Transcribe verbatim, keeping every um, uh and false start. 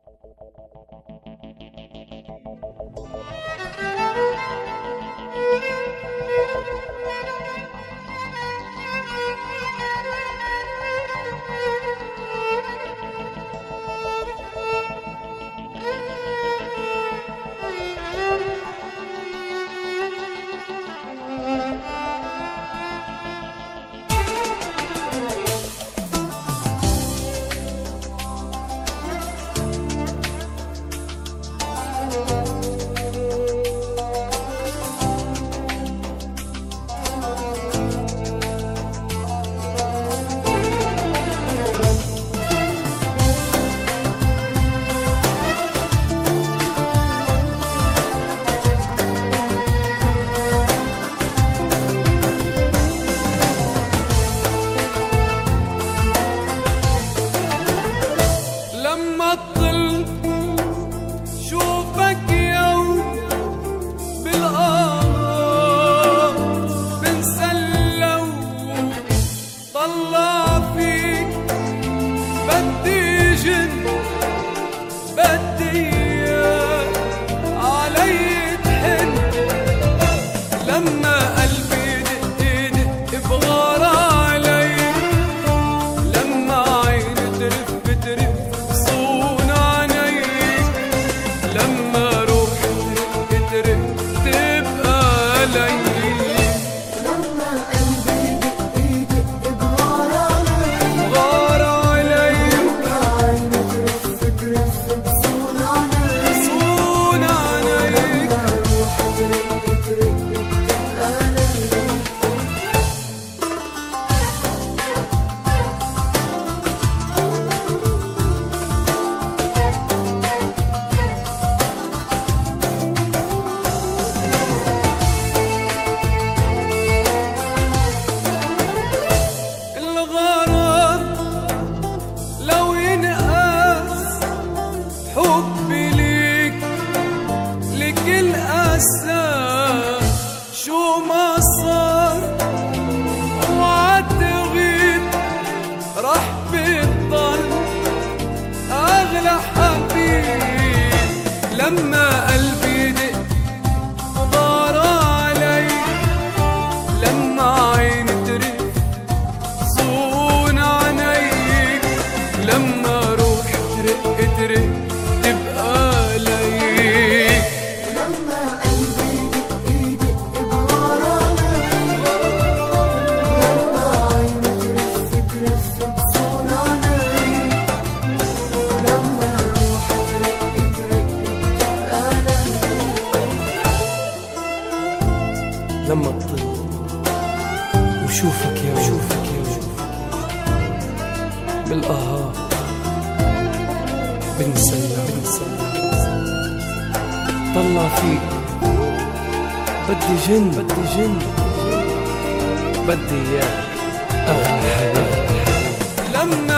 لما قلبي دق ودار علي، لما عيني ترف صون عينيك، لما روحي ترق ترق تبقى ليك، لما قلبي دق دق ودار علي، لما عيني ترف ترف صون عينيك، لما روحي ترق ترق لما تطل وشوفك يا وشوفك يا وشوفك بالآهات بنسلى بنسلى طلع فيك بدي جن بدي جن بدي اياك اغلى حبيب. لما